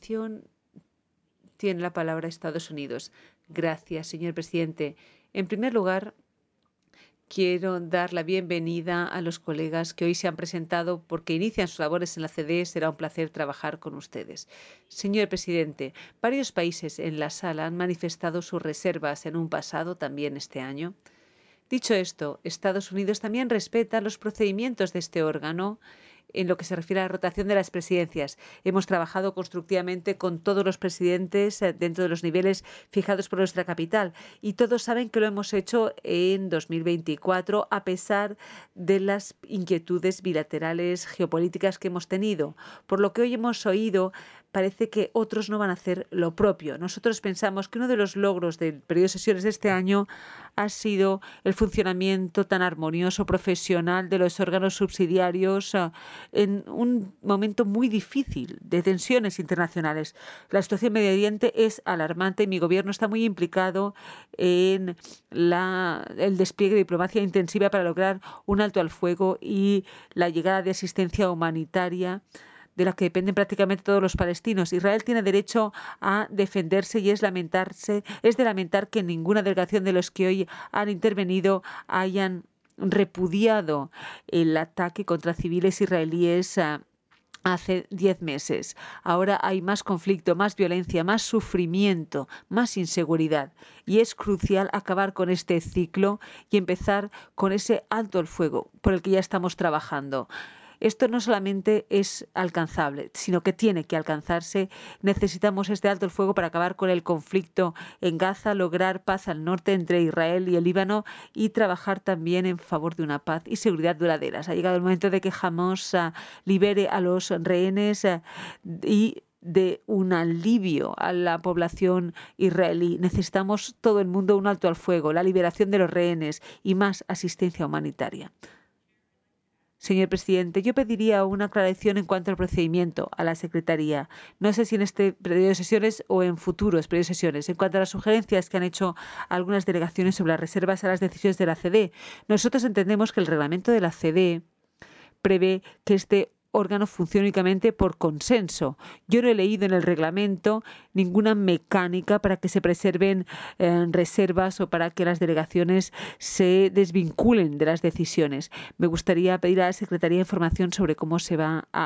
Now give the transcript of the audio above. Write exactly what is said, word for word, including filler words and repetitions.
continuación, tiene la palabra Estados Unidos. Gracias, señor presidente. En primer lugar, quiero dar la bienvenida a los colegas que hoy se han presentado porque inician sus labores en la C D E. Será un placer trabajar con ustedes. Señor presidente, varios países en la sala han manifestado sus reservas en un pasado, también este año. Dicho esto, Estados Unidos también respeta los procedimientos de este órgano en lo que se refiere a la rotación de las presidencias. Hemos trabajado constructivamente con todos los presidentes dentro de los niveles fijados por nuestra capital y todos saben que lo hemos hecho en dos mil veinticuatro a pesar de las inquietudes bilaterales geopolíticas que hemos tenido. Por lo que hoy hemos oído, parece que otros no van a hacer lo propio. Nosotros pensamos que uno de los logros del periodo de sesiones de este año ha sido el funcionamiento tan armonioso, profesional de los órganos subsidiarios uh, en un momento muy difícil de tensiones internacionales. La situación en Medio Oriente es alarmante y mi gobierno está muy implicado en la, el despliegue de diplomacia intensiva para lograr un alto al fuego y la llegada de asistencia humanitaria de la que dependen prácticamente todos los palestinos. Israel tiene derecho a defenderse y es lamentarse, es de lamentar que ninguna delegación de los que hoy han intervenido hayan repudiado el ataque contra civiles israelíes uh, hace diez meses. Ahora hay más conflicto, más violencia, más sufrimiento, más inseguridad. Y es crucial acabar con este ciclo y empezar con ese alto el fuego por el que ya estamos trabajando. Esto no solamente es alcanzable, sino que tiene que alcanzarse. Necesitamos este alto el fuego para acabar con el conflicto en Gaza, lograr paz al norte entre Israel y el Líbano y trabajar también en favor de una paz y seguridad duraderas. Ha llegado el momento de que Hamas uh, libere a los rehenes uh, y de un alivio a la población israelí. Necesitamos todo el mundo un alto al fuego, la liberación de los rehenes y más asistencia humanitaria. Señor presidente, yo pediría una aclaración en cuanto al procedimiento a la Secretaría. No sé si en este periodo de sesiones o en futuros periodos de sesiones. En cuanto a las sugerencias que han hecho algunas delegaciones sobre las reservas a las decisiones de la C D E, nosotros entendemos que el reglamento de la C D E prevé que este órgano funcione únicamente por consenso. Yo no he leído en el reglamento ninguna mecánica para que se preserven eh, reservas o para que las delegaciones se desvinculen de las decisiones. Me gustaría pedir a la Secretaría información sobre cómo se va a